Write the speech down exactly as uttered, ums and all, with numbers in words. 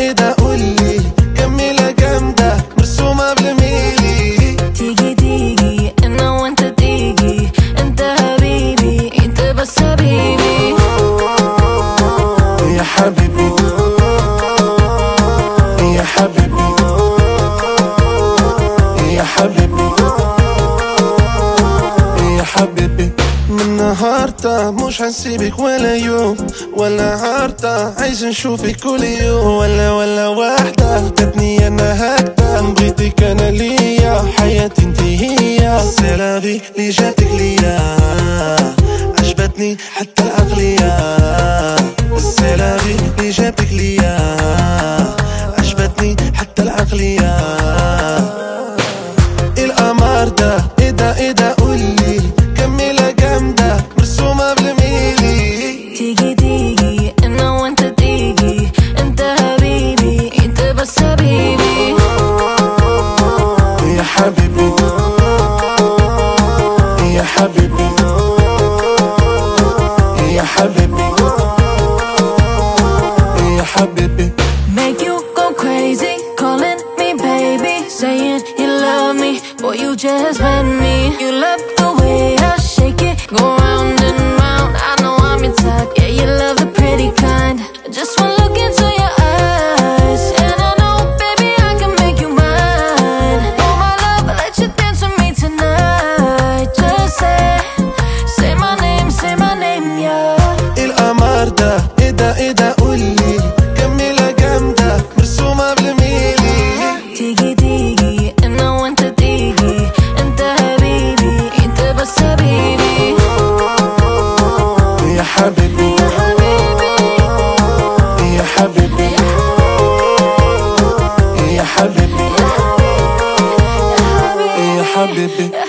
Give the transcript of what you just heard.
ايه ده قولي، جميلة جامدة مرسومة بالميلي. تيجي تيجي انا وانت تيجي، انت حبيبي انت بس حبيبي يا حبيبي يا حبيبي يا حبيبي يا حبيبي. من النهاردة مش هنسيبك ولا يوم ولا عارضة، عايز نشوفك كل يوم. ولا ولا واحدة تبني انا هكذا، بغيتك انا ليا حياتي انت هي. السلامي اللي جاتك ليا عجبتني حتى العقلية. السلامي اللي جاتك ليا عجبتني حتى العقلية. القمر ده ايه ده ايه ده قولي، جميلة جامدة مرسومة بالميلي. تيجي تيجي انا وانت تيجي، انت حبيبي انت بس حبيبي يا حبيبي يا حبيبي يا حبيبي يا حبيبي. Make you go crazy, calling me baby, saying you love me, boy you just met me. You love the way I shake it, go round and round. I know I'm your type, yeah you love the pretty kind. Just one look into your eyes, and I know baby I can make you mine. Oh my love, I'll let you dance with me tonight. Just say, say my name, say my name, yeah. القمر ده ايه ده ايه ده قولي، جميلة جامدة مرسومة بالميلي. تيجي تيجي انا وانت تيجي، انت حبيبي انت بس حبيبي يا حبيبي يا حبيبي يا حبيبي يا حبيبي يا حبيبي يا حبيبي.